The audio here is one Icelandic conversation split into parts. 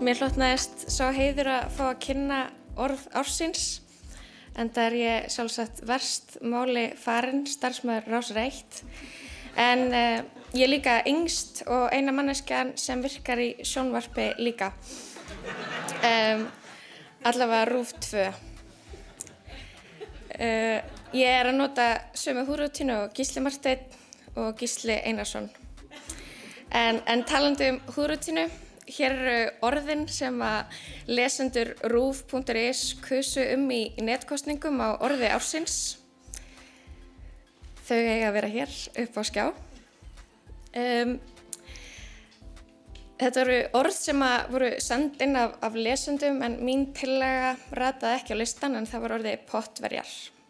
Mér hlotnaðist sá heiður að fá að kynna orð ársins, enda ég sjálfsagt verst máli farin starfsmaður Rásar 1. En ég líka yngst og eina manneskjan sem virkar í sjónvarpi líka. Allavega RÚV 2. Ég að nota sömu húðrútínu og Gísli Marteinn og Gísli Einarsson. En talandi húðrútínu, hér eru orðin sem að lesendur ruv.is kusu í netkosningum á orði ársins. Þau eiga að vera hér upp á skjá. Þetta eru orð sem að voru send inn af lesendum en mín tillaga rataði ekki á listan en það var orðið pottverjar.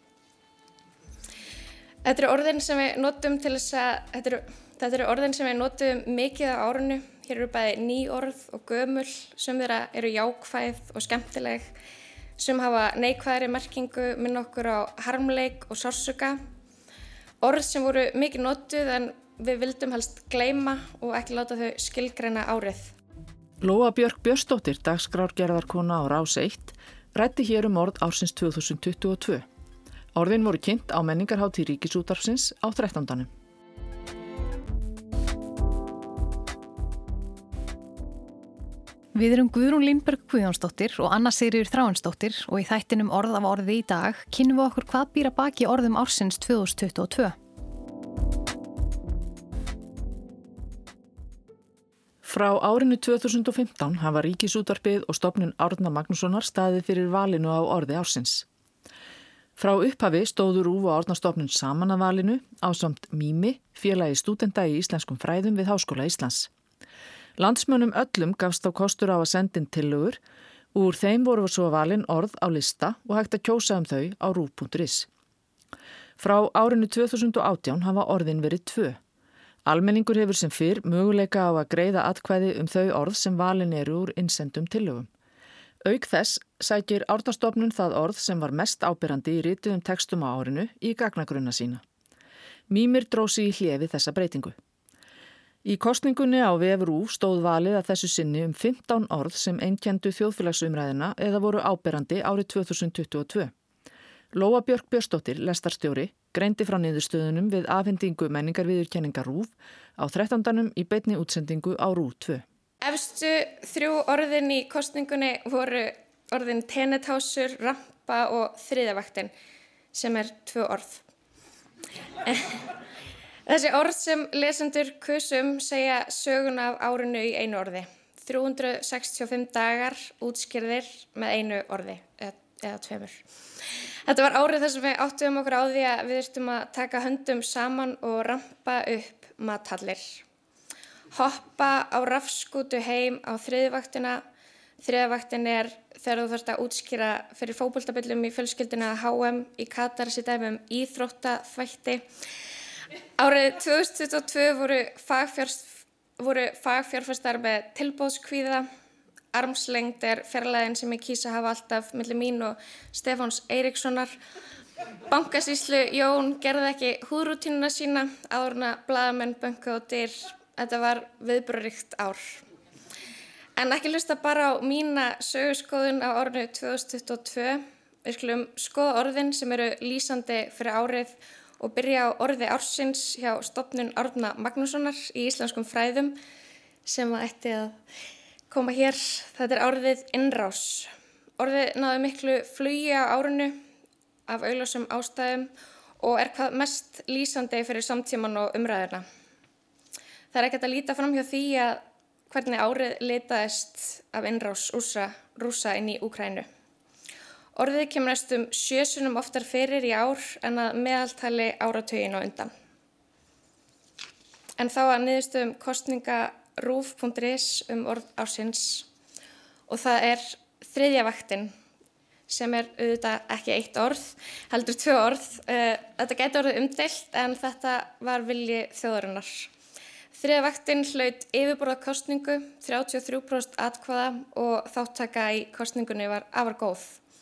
Þetta eru orðin sem við notum þetta eru orðin sem við notum mikið á árinu. Hér eru bæði ný orð og gömul, sum þeirra eru jákvæð og skemmtileg, sum hafa neikvæðri merkingu, minna okkur á harmleik og sársauka. Orð sem voru mikið notuð en við vildum helst gleyma og ekki láta þau skilgreina árið. Lóa Björk Björnsdóttir, dagskrárgerðarkona á Rás 1, ræddi hér orð ársins 2022. Orðin voru kynnt á menningarhátíð Ríkisútvarpsins á 13. Við erum Guðrún Línberg Guðjónsdóttir og Anna Sigríður Þráinsdóttir og í þættinum Orð af orði í dag kynnum við okkur hvað býr að baki orðum ársins 2022. Frá árinu 2015 hafa Ríkisútvarpið og stofnun Árna Magnússonar staðið fyrir valinu á orði ársins. Frá upphafi stóðu RÚV og Árnastofnun saman að valinu ásamt Mými, félagi stúdenta í íslenskum fræðum við Háskóla Íslands. Landsmönnum öllum gafst á kostur á að senda inn tillögur, úr þeim voru svo valin orð á lista og hægt að kjósa þau á ruv.is. Frá árinu 2018 hafa orðin verið 2. Almenningur hefur sem fyrr möguleika á að greiða atkvæði þau orð sem valin eru úr innsendum tillögum. Auk þess sækir Árnastofnun það orð sem var mest áberandi í rituðum textum á árinu í gagnagrunna sína. Mýmir dró sig í hlé við þessa breytingu. Í kosningunni á vef RÚV stóð valið að þessu sinni 15 orð sem einkenndu þjóðfélagsumræðina eða voru áberandi árið 2022. Lóa Björk Björnsdóttir, lestarstjóri, greindi frá niðurstöðunum við afhendingu menningarviðurkenningar RÚV á 13. í beinni útsendingu á RÚV 2. Efstu 3 orðin í kosningunni voru orðin tenetásur, rampa og þriðjavaktin sem 2 orð. Þessi orð sem lesendur kusum segja söguna af árinu í einu orði. 365 dagar útskýrðir með einu orði eða 2. Þetta var árið þar sem við áttuðum okkur á því að við þurftum að taka höndum saman og rampa upp mathallir. Hoppa á rafskútu heim á þriðjavaktina. Þriðjavaktin þegar þú þarft að útskýra fyrir fótboltaböllum í fjölskylduna HM í Katar sér dæmi íþróttaþvætti. Árið 2022 voru fagfjárfestar með tilboðskvíða. Armslengd fjarlægðin sem ég kýs að hafa alltaf milli mín og Stefáns Eiríkssonar. Bankasýslu Jón gerði ekki húðrútínuna sína áður en að blaðamenn bönkuðu á dyr. Þetta var viðburðaríkt ár. En ekki hlusta bara á mína söguskoðun á árinu 2022. Við skulum skoða orðin sem eru lýsandi fyrir árið og byrja á orði ársins hjá stofnun Árna Magnússonar í íslenskum fræðum sem ætti að koma hér. Þetta orðið innrás. Orðið náði miklu flugi á árinu af augljósum ástæðum og hvað mest lýsandi fyrir samtíman og umræðuna. Það ekki hægt að líta fram hjá því að hvernig árið litaðist af innrás Rússa inn í Úkraínu. Orðið kemur næstum 7 sinnum oftar fyrir í ár en að meðaltali áratuginn á undan. En þá að niðurstöðum kosninga ruv.is orð ársins og það þriðjavaktin sem auðvitað ekki 1 orð, heldur 2 orð. Þetta gæti orðið umdeilt en þetta var vilji þjóðarinnar. Þriðjavaktin hlaut yfirborða kosningu, 33% atkvæða og þáttaka í kosningunni var afar góð.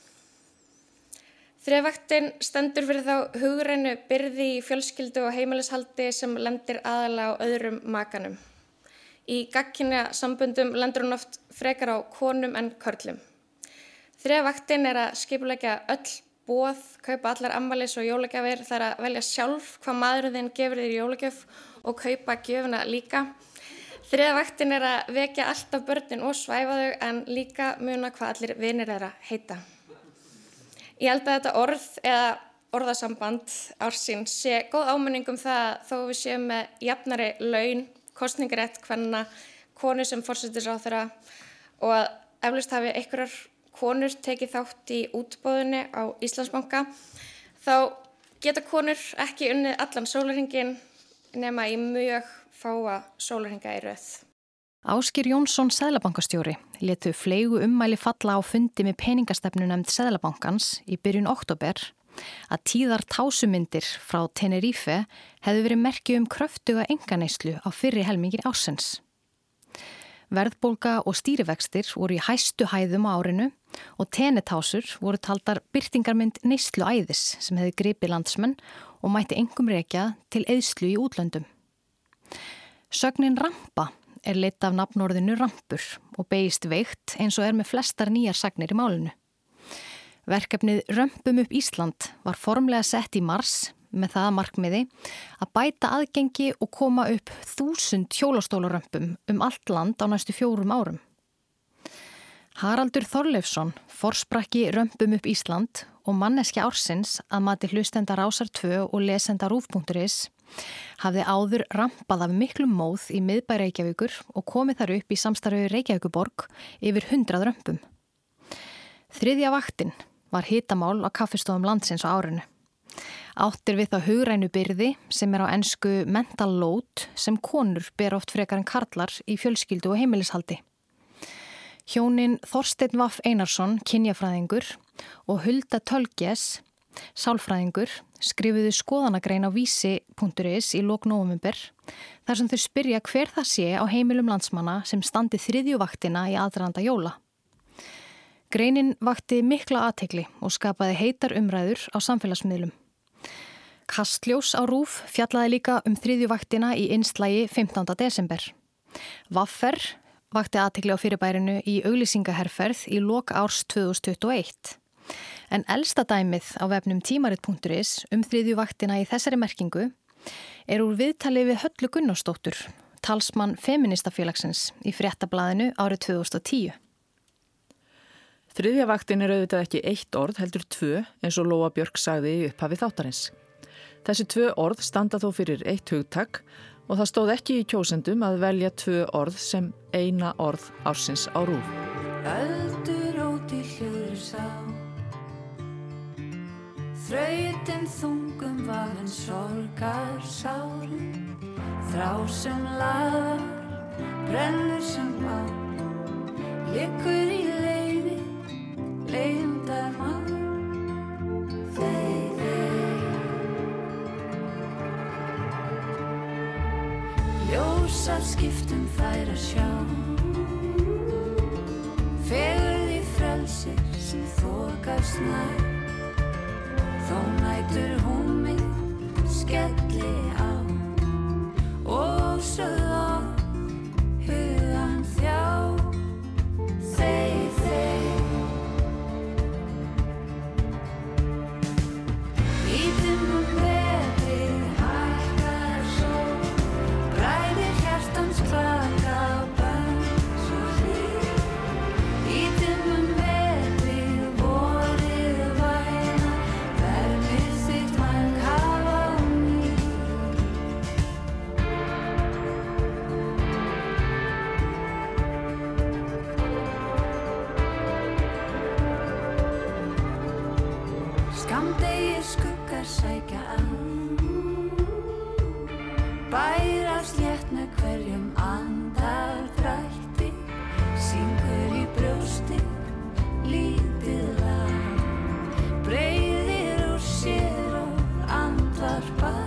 Þriðjavaktin stendur fyrir þá hugrænu byrði í fjölskyldu og heimilishaldi sem lendir aðalega á öðrum makanum. Í gagnkynja samböndum lendur hún oft frekar á konum en körlum. Þriðja vaktin að skipuleggja öll boð, kaupa allar afmælis- og jólagjafir, það að velja sjálf hvað maðurinn þinn gefur þér í jólagjöf og kaupa gjöfina líka. Þriðja vaktin að vekja alltaf börnin og svæfa þau en líka muna hvað allir vinir þeirra heita. Ég held að þetta orð eða orðasamband ársins sé góð áminning það að þó við séum með jafnari laun, kosningarétt kvenna, konur sem forsætisráðherra og að eflaust hafi einhverjar konur tekið þátt í útboðinu á Íslandsbanka, þá geta konur ekki unnið allan sólarhringinn nema í mjög fáa sólarhringa í röð. Ásgeir Jónsson seðlabankastjóri létu fleygu ummæli falla á fundi með peningastefnunefnd Seðlabankans í byrjun október að tíðar tásumyndir frá Tenerife hefðu verið merki kröftuga einkaneyslu á fyrri helmingi ársins. Verðbólga og stýrivextir voru í hæstu hæðum á árinu og tenetásur voru taldar birtingarmynd neysluæðis sem hefði gripið landsmenn og mætti engum rekja til eyðslu í útlöndum. Sögnin rampa leidd af nafnorðinu rampur og beygist veikt eins og með flestar nýjar sagnir í málinu. Verkefnið Römpum upp Ísland var formlega sett í mars með það að markmiði að bæta aðgengi og koma upp 1000 hjólastólarömpum allt land á næstu 4 árum. Haraldur Þorleifsson, forsprakki Römpum upp Ísland og manneskja ársins að mati hlustenda Rásar 2 og lesenda RÚV.is, hafði áður rampað af miklum móð í miðbæ Reykjavíkur og komið þar upp í samstarfi Reykjavíkurborg yfir 100 römpum. Þriðja vaktin var hitamál á kaffistofum landsins á árinu. Áttir við þá hugrænu byrði sem á ensku mental load sem konur ber oft frekar en karlar í fjölskyldu og heimilishaldi. Hjónin Þorsteinn Vaff Einarsson, kynjafræðingur og Hulda Tölges, sálfræðingur, skrifuðu skoðanagrein á vísi.is í lok nóvember þar sem þau spyrja hver það sé á heimilum landsmanna sem standi þriðju vaktina í aðdraganda jóla. Greinin vakti mikla athygli og skapaði heitar umræður á samfélagsmiðlum. Kastljós á RÚV fjallaði líka þriðju vaktina í innslagi 15. desember. Vaffer vakti athygli á fyrirbærinu í auglýsingaherferð í lok árs 2021. En elsta dæmið á vefnum tímarit.is þriðju vaktina í þessari merkingu úr viðtali við Höllu Gunnarsdóttur, talsmann feministafélagsins í Fréttablaðinu árið 2010. Þriðja vaktin auðvitað ekki 1 orð heldur 2 eins og Lóa Björk sagði í upphafi þáttarins. Þessi 2 orð standa þó fyrir 1 hugtak og það stóð ekki í kjósendum að velja 2 orð sem eina orð ársins á RÚV. Öldur óti hljóður sá, þrautin þungum vafinn sorgar sárum, þrá sem laðar, brennur sem á, liggur í leiði, leindar mann, ljósar skiptum fær að sjá, fegurð í frelsi sem þokast nær, þó nætur húmið skelli á og sögð á hugan þjá. Skammdegir skuggar sækja að, bærast létt með hverjum andardrætti, syngur í brjósti lítið lag, breiðir úr sér og andvarpar,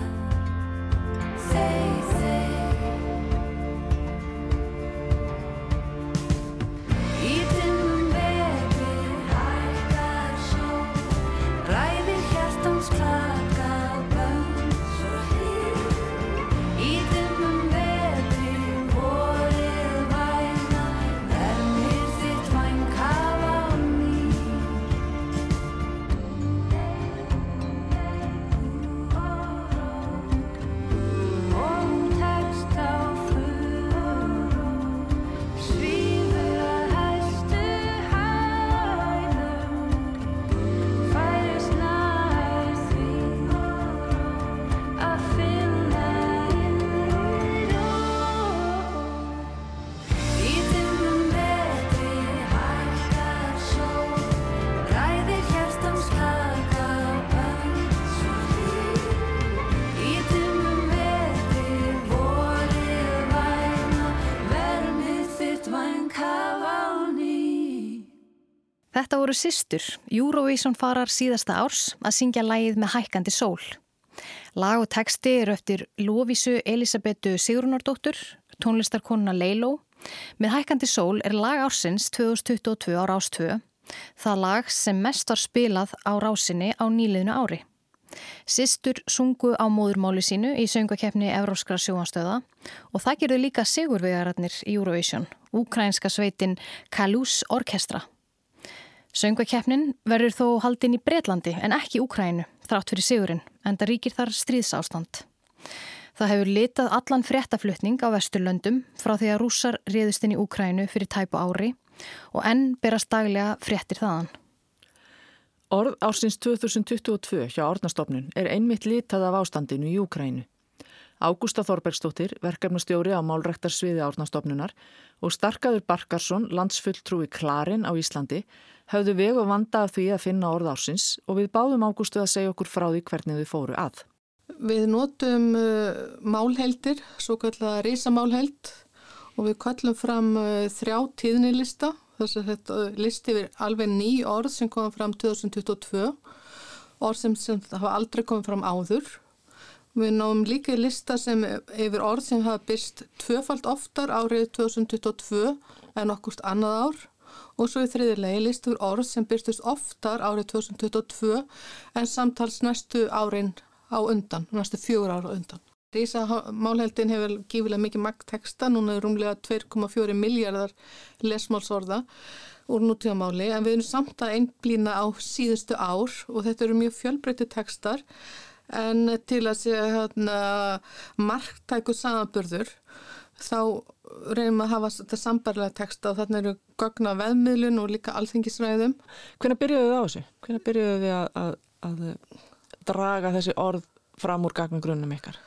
Þetta voru systur, Eurovision farar síðasta árs að syngja lagið með hækkandi sól. Lag og texti eru eftir Lovísu Elísabetu Sigrúnardóttur, tónlistarkonuna Leiló. Með hækkandi sól er lag ársins 2022 á Rás 2, það lag sem mest var spilað á rásinni á nýliðnu ári. Systur sungu á móðurmáli sínu í söngvakeppni Evrópskra sjónvarpsstöðva og það gerðu líka sigurvegararnir í Eurovision, úkraínska sveitin Kalus Orkestra. Söngvakeppnin verður þó haldin í Bretlandi en ekki Úkraínu, þrátt fyrir sigurinn, enda ríkir þar stríðsástand. Það hefur litað allan fréttaflutning á Vesturlöndum frá því að Rússar réðust inn í Úkraínu fyrir tæpu ári og enn berast daglega fréttir þaðan. Orð ársins 2022 hjá Árnastofnun er einmitt litað af ástandinu í Úkraínu. Ágústa Þorbergsdóttir, verkefnastjóri á málræktarsviði Árnastofnunar og Starkaður Barkarsson, landsfulltrúi Klarinn á Íslandi, höfðu veg og vanda af því að finna orð ársins og við báðum Ágústu að segja okkur frá því hvernig þau fóru að. Við notum málheildir, svo kallar risamálheild og við kallum fram 3 tíðnilista. Þess að þetta listi yfir alveg ný orð sem kom fram 2022, orð sem hafa aldrei komið fram áður. Við náum líka lista sem yfir orð sem hafa birst 2-falt oftar árið 2022 en okkurt annað ár. Og svo í þriðjulegi listi yfir orð sem birstust oftar árið 2022 en samtals næstu árin á undan, næstu 4 ára á undan. Risamálheildin hefur gífilega mikið magntexta, núna er rúmlega 2,4 miljardar lesmálsorða úr nútímamáli, en við erum samt að einblína á síðustu ár og þetta eru mjög fjölbreyttir textar, en til að sé marktækur samanburður, þá reynum að hafa þetta sambærilega texta og þarna eru gögn af veðmiðlun og líka alþingisræðum. Hvenær byrjuðu þið á þessu? Hvenær byrjuðu þið að draga þessi orð fram úr gagnagrunnum ykkar?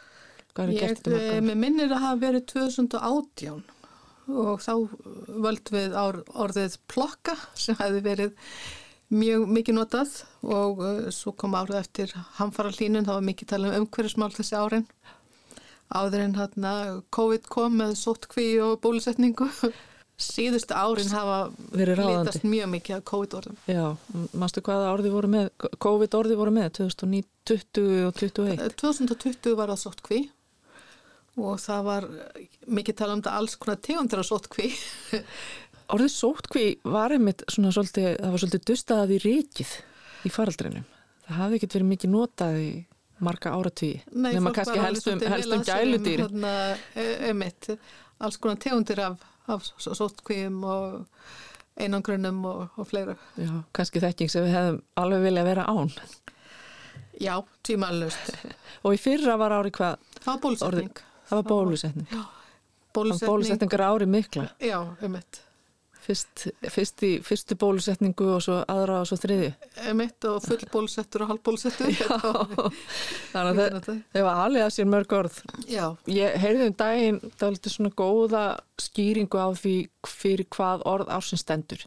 Mér minnir að hafa verið 2018 og þá völdum við orðið plokka sem hefði verið mjög mikið notað og svo kom árið eftir hamfarahlýnun, það var mikið talað umhverfismál þessi árin. Áður en COVID kom með sóttkví og bólusetningu. Síðustu árin hafa litast mjög mikið af COVID-orðum. Já, manstu hvaða orði voru með, COVID-orði voru með 2020 og 2021? 2020 var það sóttkví og það var mikið talað um þetta alls konar tegundir af sóttkví. Orðið sóttkví var einmitt svona svolítið, það var svolítið dustað í rykið í faraldrinum. Það hafði ekkert verið mikið notað í marga áratugi. Nei, nema kannski helst gæludýr. Einmitt, alls konar tegundir af sóttkvíum og einangrunum og fleira. Já, kannski þekking sem við hefðum alveg viljað vera án. Já, tvímælust. Og í fyrra var ári hvað? Það var bólusetning. Það var bólusetning. Já, bólusetningar ári mikla. Já, einmitt. Fyrst í fyrstu bólusetningu og svo aðra og svo þriðju. Einmitt og full bólusettur og halvbólusettur. Já, þannig að þau var alveg að sér mörg orð. Já. Ég heyrði daginn, það var litið svona góða skýringu á því fyrir hvað orð ársins stendur.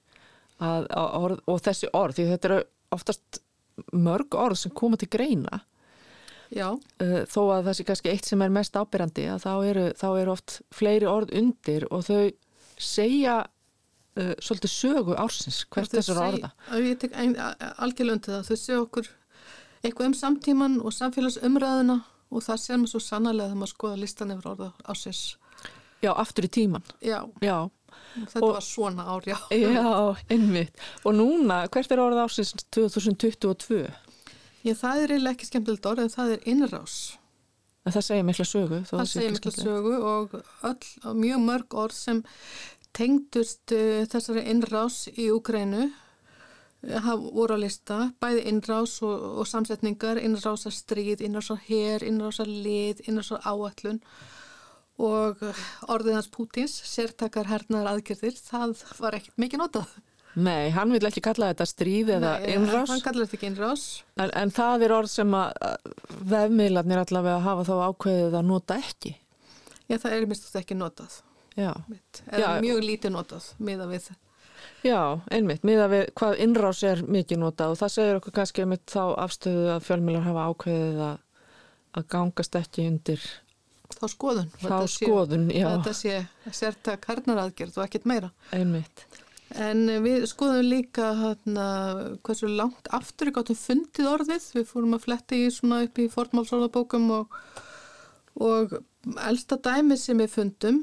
Og þessi orð, því þetta eru oftast mörg orð sem koma til greina. Já. Þó að það sé kannski eitt sem er mest áberandi, að þá eru oft fleiri orð undir og þau segja svolítið sögu ársins, hvert þessar orða. Ég tek algjörlega undir það. Þau segja okkur eitthvað samtíman og samfélagsumræðuna og það sér maður svo sannarlega þegar maður skoða listan yfir orða ársins. Já, aftur í tíman. Já. Þetta var svona ár, já. Já, einmitt. Og núna, hvert er orða ársins 2022? Já, það er eiginlega ekki skemmtilegt orð, en það er innrás. En það segir mikla sögu. Það segir mikla sögu og mjög mörg orð sem tengdust þessari innrás í Úkraínu voru á lista, bæði innrás og samsetningar, innrásar stríð, innrásar her, innrásar lið, innrásar áætlun og orðið hans Pútins, sértakar hernaðar aðgerðir, það var ekkert mikið notað. Nei, hann vil ekki kalla þetta stríð eða innrás. Nei, hann kallar þetta ekki innrás. En það er orð sem að vefmiðlarnir allavega hafa þá ákveðið að nota ekki. Já, það er mist ekki notað. Já. Eða mjög lítið notað, miðað við. Já, einmitt, miðað við hvað innrás er mikið notað og það segir okkur kannski einmitt þá afstöðu að fjölmiðlar hafa ákveðið að gangast ekki undir þá skoðun. Já. Þetta sé sértak hernaðaraðgerð og ekkert meira. Einmitt. En við skoðum líka hversu langt aftur við gátum fundið orðið. Við fórum að fletta í svona upp í fornmálsorðabókum og elsta dæmi sem við fundum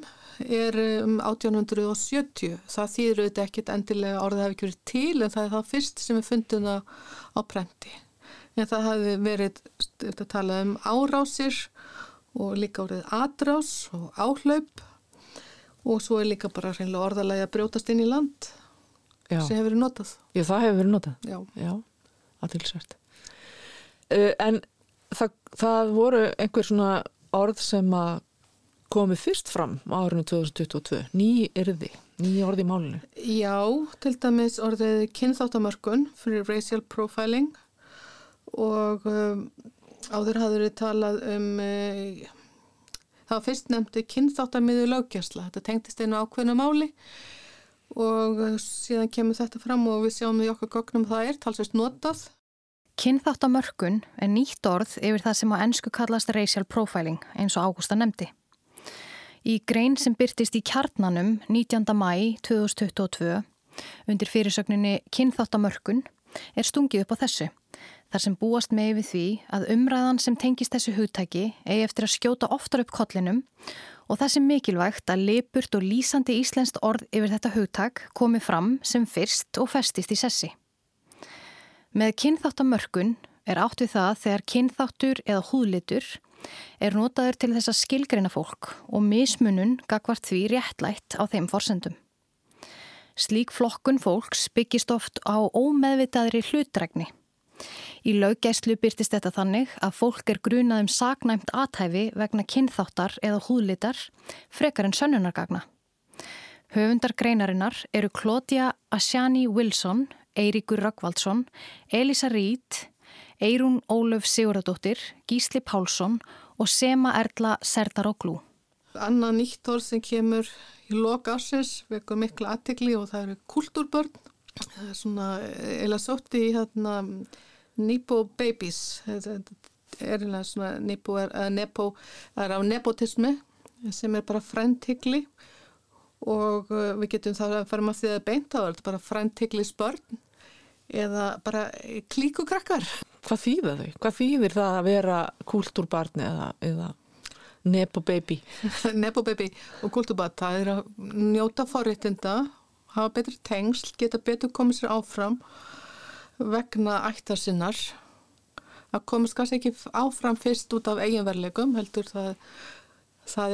1870. Það þýðir auðvitað ekkert endilega orðið hafi ekki verið til en það það fyrst sem við fundum það á prenti. En það hafi verið að tala árásir og líka orðið atrás og áhlaup og svo líka bara hreinlega orðalagi að brjótast inn í land sem hefur verið notað. Já, það hefur verið notað. Já, athyglisvert. En það voru einhver svona orð sem að komi fyrst fram á árinu 2022, ný orð í málinu. Já, til dæmis orðið kynþáttamörkun fyrir racial profiling og áður hafði verið talað það var fyrst nefndi kynþáttamiðuð löggæsla. Þetta tengdist einu ákveðnu máli og síðan kemur þetta fram og við sjáum í okkar gögnum það talsvert notað. Kynþáttamörkun nýtt orð yfir það sem á ensku kallast racial profiling eins og Ágústa nefndi. Í grein sem birtist í Kjarnanum 19. maí 2022 undir fyrirsögninni kynþáttamörkun stungið upp á þessu. Þar sem búast með við því að umræðan sem tengist þessu hugtaki eigi eftir að skjóta oftar upp kollinum og það sem mikilvægt að lipurt og lýsandi íslenskt orð yfir þetta hugtak komi fram sem fyrst og festist í sessi. Með kynþáttamörkun átt við það þegar kynþáttur eða húðlitur notaður til þess að skilgreina fólk og mismunun gagnvart því réttlætt á þeim forsendum. Slík flokkun fólks byggist oft á ómeðvitaðri hlutdrægni. Í löggæslu birtist þetta þannig að fólk grunað saknæmt athæfi vegna kynþáttar eða húðlitar frekar en sönnunargagna. Höfundar greinarinnar eru Claudia Ashani Wilson, Eiríkur Rögnvaldsson, Elisa Reid, Eirún Ólöf Sigurðardóttir, Gísli Pálsson og Sema Erla Serdaróglú. Annað nýtt orð sem kemur í lok ársins vekur mikla athygli og það eru kultúrbörn. Það svona eða sótti í Nepo babies. Svona Nepo það á nepotismi sem bara frændhygli og við getum þá að fara með því að beinta það bara frændhyglis börn eða bara klíkukrakkar. Hvað þýðir þau? Hvað þýðir það að vera kultúrbarn eða Nepo baby? Nepo baby og kultúrbarn, það að njóta forréttinda, hafa betri tengsl, geta betur komið sér áfram vegna ættar sinnar. Að komast kannski ekki áfram fyrst út af eiginverðleikum, heldur það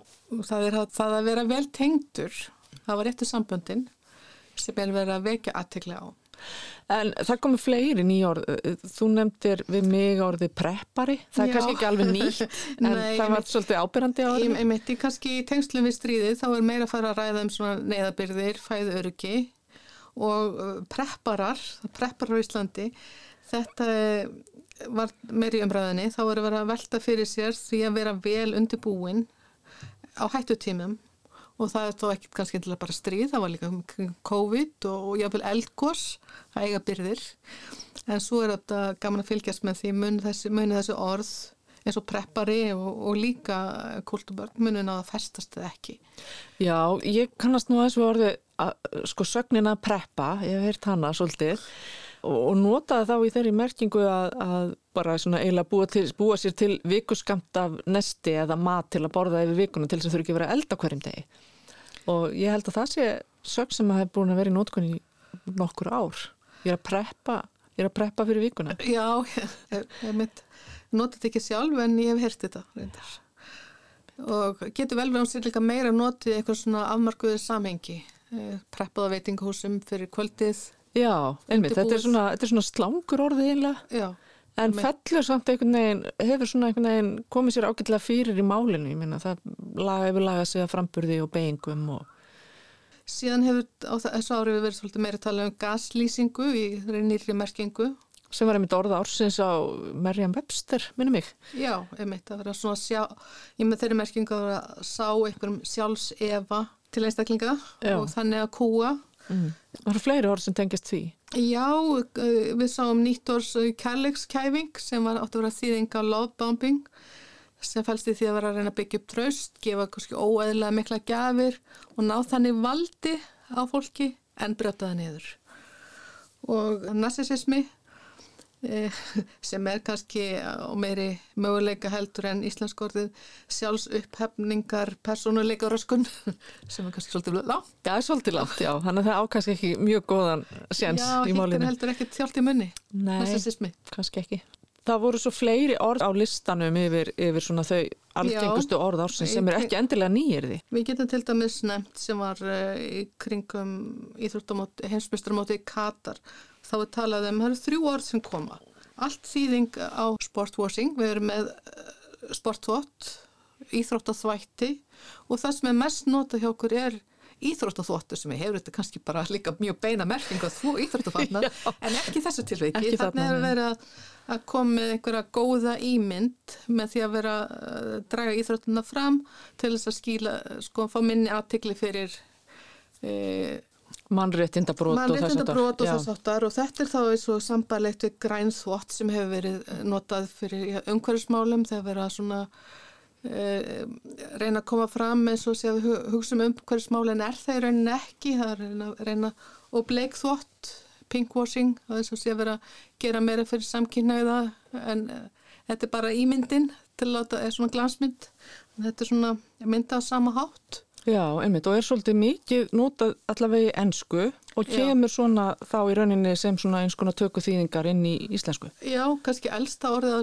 að vera vel tengdur. Það var réttu samböndin sem verið að vekja athygli á. En það komu fleiri ný orð. Þú nefndir við mig orðið preppari. Það kannski ekki alveg nýtt, en nei, það var svolítið áberandi á orðið. Einmitt, kannski í tengslum við stríðið þá meira að fara að ræða svona neyðarbirgðir, fæðuöryggi og prepparar á Íslandi. Þetta var meiri umræðinni. Þá var að vera að velta fyrir sér því að vera vel undirbúin á hættutímum. Og það þó ekki kannski til að bara stríð, það var líka COVID og jáfnvel eldgos, að eiga byrðir. En svo þetta gaman að fylgjast með því muni þessi orð eins og preppari og líka kultúrbörn muni að festast eða ekki. Já, ég kannast nú aðeins við orðið sögnina preppa, ég hef heyrt hana svolítið og notaði þá í þeirri merkingu að bara svona eiginlega búa sér til vikuskamt af nesti eða mat til að borða yfir vikuna til þess að þurfi ekki að vera að elda hverjum degi. Og ég held að það sé sögn sem að hef búin að vera í notkun í nokkur ár. Ég er að preppa fyrir vikuna. Já, ég nota þetta ekki sjálf en ég hef heyrt þetta reyndar. Og getur vel verið sér líka meira notið eitthvað svona afmarkuðu samhengi. Preppað á veitingahúsum fyrir kvöldið. Já, einmitt, þetta er svona slangur orðið eiginlega. Já. En fellur samt hefur svona einhvern veginn komið sér ágætlega fyrir í málinu, ég meina það hefur lagað sig að framburði og beygingum og... Síðan hefur á þessu ári verið svolítið meira að tala gaslýsingu í nýrri merkingu. Sem var einmitt orða ársins á Merriam-Webster, minnum mig. Já, einmitt, það var svona ég með þeirri merkingu að sá einhverjum sjálfsefa til einstaklinga og þannig að kúa. Það eru fleiri orð sem tengist því. Já, við sáum nýtt orðs kærleikskæfing sem átti að vera þýðing á lovebombing sem fælst í því að vera að reyna að byggja upp traust, gefa kannski óeðlilega mikla gjafir og ná þannig valdi á fólki en brjóta það niður. Og narsissismi sem kannski á meiri möguleika heldur en íslensk orðið sjálfsupphefningar persónuleika röskun sem kannski svolítið langt. Já, svolítið langt, já. Þannig að það ákast ekki mjög góðan séns í málinu. Já, hittir heldur ekki þjált í munni. Nei, narsissismi. Kannski ekki. Það voru svo fleiri orð á listanum yfir svona þau algengustu orð ársins sem ekki endilega nýyrði. Við getum til dæmis nefnt sem var í kringum heimsmeistaramóti í Katar. Þá er talað það eru 3 orð sem koma. Allt þýðing á sportwashing, við erum með sportþvott, íþróttaþvætti og það sem mest notað hjá okkur íþróttaþvottur sem hefur þetta kannski bara líka mjög beina merkingu að þvó íþróttafatnað en ekki þessu tilveiki. Þannig er verið að koma með einhverja góða ímynd með því að vera að draga íþróttina fram til þess að skýla, fá minni athygli fyrir mannréttindabrót og þess áttar og þetta þá eins og sambærilegt við grænþvott sem hefur verið notað fyrir umhverfismálum þegar verið að svona reyna að koma fram eins og sé að hugsa umhverfismál en það í rauninni ekki, það reyna og bleikþvott, pinkwashing og eins og sé að vera að gera meira fyrir samkynhneigða en þetta bara ímyndin til að láta svona glansmynd, þetta svona mynda á sama hátt. Já, einmitt, og svolítið mikið notað allavega í ensku og kemur svona þá í rauninni sem svona eins konar tökuþýðingar inn í íslensku. Já, kannski elsta orðið á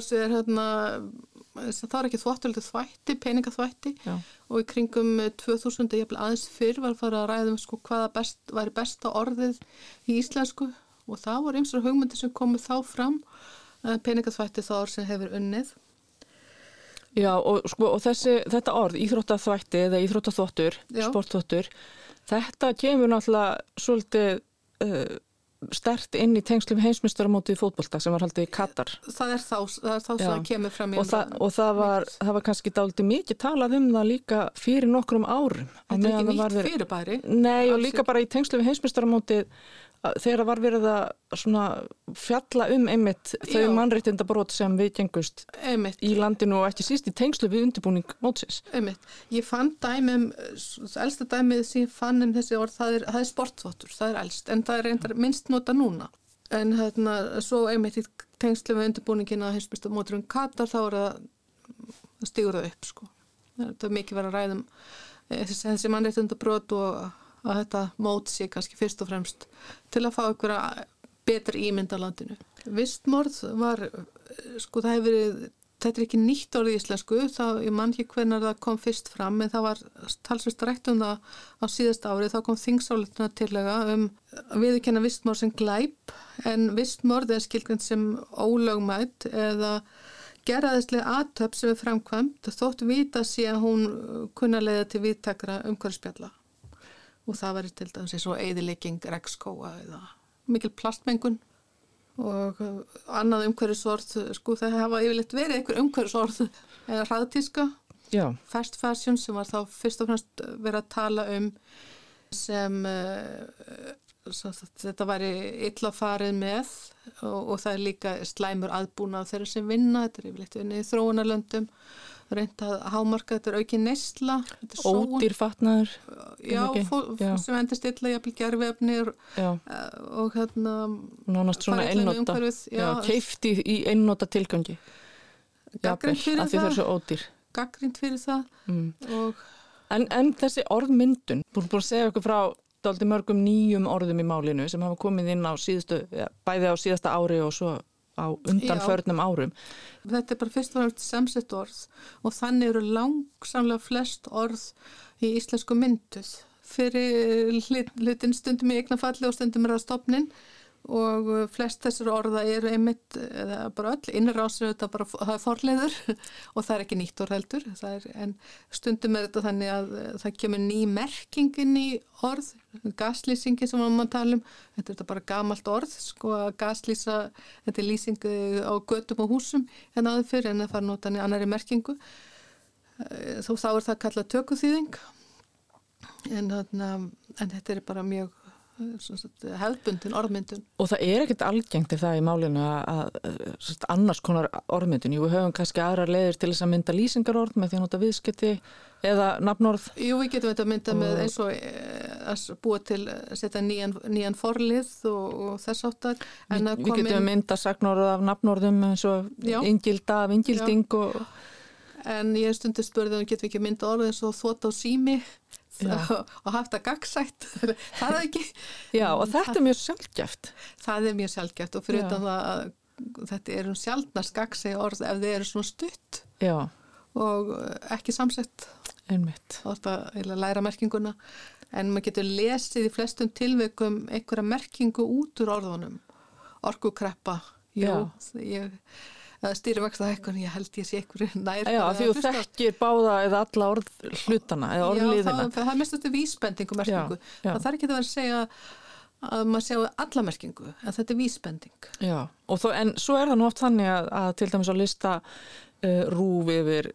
þessu það ekki þvottur, þetta þvætti, peningaþvætti og í kringum 2000 jafnvel aðeins fyrr var að fara að ræða hvaða væri besta orðið í íslensku og það voru ýmsar hugmyndir sem komu þá fram, peningaþvætti þá orð sem hefur unnið. Já, og þetta orð, íþróttaþvætti eða íþróttaþvottur, sportþvottur, þetta kemur náttúrulega svolítið sterkt inn í tengslum heimsmeistaramótið í fótbolta sem var haldið í Katar. Það er þá sem það kemur fram í og það var kannski dálítið mikið talað það líka fyrir nokkrum árum. Þetta ekki nýtt fyrirbæri? Nei, og líka bara í tengslum heimsmeistaramótið þegar var verið að svona fjalla einmitt þau mannréttindabrót sem viðgengust í landinu og ekki síst í tengslu við undirbúning mótsins. Einmitt. Ég fann elsta dæmið sem ég fann þessi orð, það er sportþvottur, það er elst, en það reyndar minnst nota núna. En svo einmitt í tengslu við undirbúningina heimsmeistaramóturinn Katar, þá það stígur það upp, Það er mikið verið að ræðum þessi mannréttindabrót og að þetta mót sé kannski fyrst og fremst til að fá einhverja betri ímynd á landinu. Vistmorð var, það hefur verið, þetta er ekki nýtt orðið í íslensku, ég man ekki hvenær það kom fyrst fram, en það var talsvert rætt það á síðasta árið, þá kom þingsályktunartillaga að viðurkenna vistmorð sem glæp, en vistmorð er skilgreint sem ólögmætt eða gerðaðislega athöfn sem er framkvæmt, þótt vita sé að hún kunna leiða til víðtækra umhverfisspjalla. Og það var til dæmis eins og eyðilegging regnskóga eða mikil plastmengun og annað umhverfisorð, það hafa yfirleitt verið einhver umhverfisorð eða hraðtíska, fast fashion sem var þá fyrst og fremst verið að tala sem þetta væri illa farið með og það er líka slæmur aðbúnað þeirra sem vinna, þetta er yfirleitt unnið í þróunarlöndum, reynt að hámarka, þetta er aukin neysla, ódýr fatnaður, sem endist illa jafnvel gerviefni og nánast svona einnota, keypt í einnota tilgangi, gagnrýnt fyrir það, því það er svo ódýr. Gagnrýnt fyrir það. En þessi orðmyndun, búin að segja okkur frá dálítið mörgum nýjum orðum í málinu sem hafa komið inn á bæði á síðasta ári og svo á undanförnum árum. Þetta er bara fyrst og fremst samsett orð og þannig eru langsamlega flest orð í íslensku mynduð. Fyrir hlutin stundum í eignarfalli og stundum er það stofnin og flest þessar orða eru einmitt, eða bara öll, innrásir þetta bara, það er forleiður og það er ekki nýtt orð heldur, en stundum er þetta þannig að það kemur ný merkingin í orð, gaslýsingi sem maður tala þetta er bara gamalt orð, að gaslýsa, þetta er lýsing á götum og húsum en aður fyrir en það fara notan í annari merkingu, þá er það kallað tökuþýðing, en þetta er bara mjög hefðbundin orðmyndun. Og það er ekkert algengt það í málinu að annars konar orðmyndun. Jú, við höfum kannski aðrar leiðir til þess að mynda lýsingarorð með því að nota viðskipti eða nafnorð. Jú, við getum þetta að mynda með eins og að búa til, setja nýjan forlið og þess áttar. Við getum mynda sagnorð af nafnorðum eins og inngilda af inngilding og... En ég stundu spurði getum við ekki mynda orðið eins og þvota á sími og haft það gagnsætt. Það er ekki. Já, og þetta er mjög sjaldgæft. Það er mjög sjaldgæft og fyrir utan það að þetta sjaldnast gagnsæ orð ef þið eru svona stutt. Já. Og ekki samsett. Einmitt. Og þetta læra merkinguna. En maður getur lesið í flestum tilvikum einhverja merkingu út úr orðunum. Orkukreppa. Stýrivaxtahækkun, ég held ég sé einhverju nær. Já, því þú þekkir báða eða alla orð hlutana eða orðliðina. Já, það er mest þetta vísbendingu merkingu. Það þarf ekki að vera að segja að maður sjá alla merkingu, en þetta er vísbending. Já, en svo er það nú oft þannig að til dæmis á lista RÚV yfir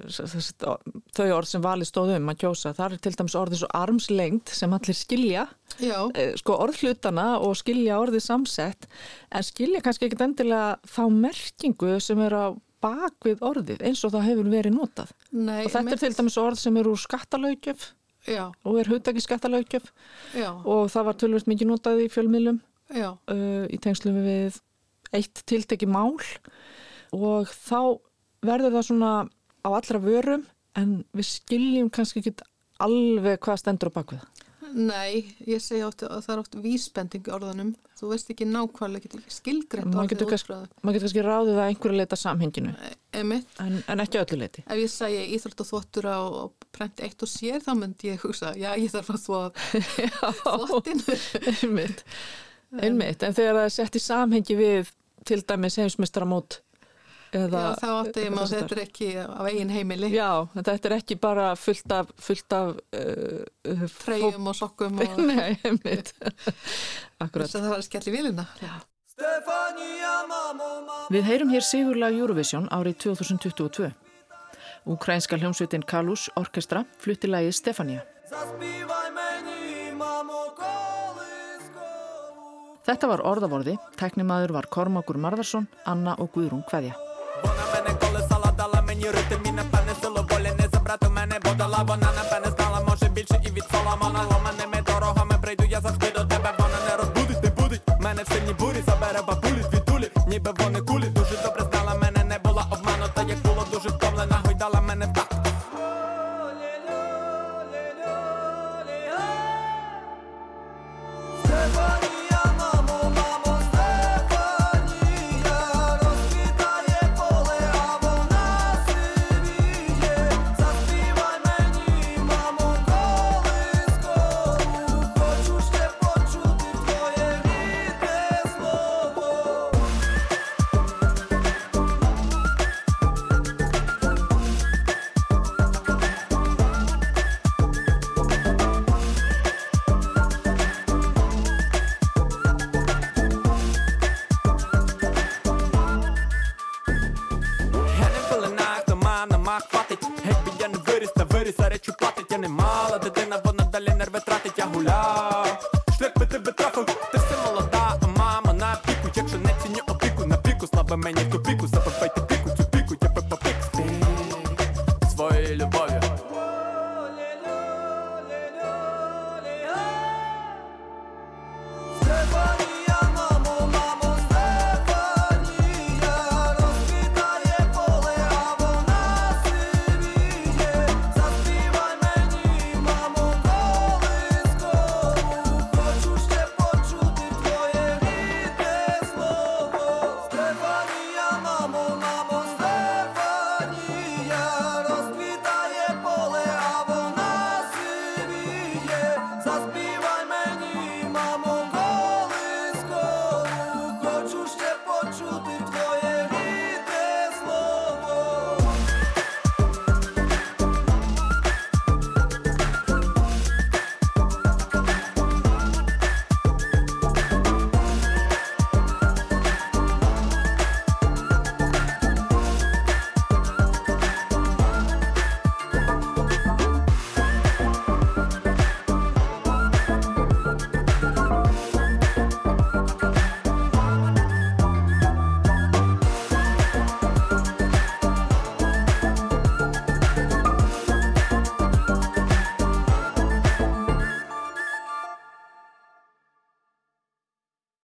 þau orð sem valið stóð að kjósa. Það er til dæmis orðið svo armslengd sem allir skilja, orðhlutana og skilja orðið samsett, en skilja kannski ekkert endilega þá merkingu sem er á bakvið orðið eins og það hefur verið notað. Nei, og þetta er til dæmis orð sem er úr skattalöggjöf og er hugtaki skattalöggjöf og það var töluvert mikið notað í fjölmiðlum í tengslum við eitt tiltekið mál og þá verður það svona á allra vörum en við skiljum kannski ekki alveg hvað stendur á bakvið. Nei, ég segi oft að það er oft vísbending í orðunum. Þú veist ekki nákvæmlega, getur ekki skilgreint orðið útfræðu. Maður getur kannski ráðið að einhverju leita samhenginu. En ekki öllu leiti. Ef ég segi íþrótt og þvottur á prent eitt og sér, þá myndi ég hugsa, ég þarf að þvottinu. Einmitt, en þegar það er sett í samhengi við til dæmis heimsmeistaramót Já, þá átti ég maður þetta er ekki á eigin heimili. Já, þetta er ekki bara fullt af treyjum og sokkum og... Nei, einmitt. Akkurat. Það var að skella í vélina. Við heyrum hér sigurlag Eurovision árið 2022. Úkraínska hljómsveitin Kalus Orkestra flutti lagið Stefania. Þetta var orðavorði, tæknimaður var Kormákur Marðarsson, Anna og Guðrún Kveðja. Вона мене колесала, дала мені ритм і напевне силу волі не забрати мене подала. Вона напевне знала, може більше і від Соломона. Ломаними дорогами прийду я завжди до тебе. Вона не розбудить, не будить мене в сильній бурі. Забере бабулі звідулі, ніби вони кулі. Дуже добре знала мене, не була обманута. Як було дуже втомлена, гойдала мене в такт. Хватить, геть би я не виріс, та виріс, а речі платить. Я не мала дитина,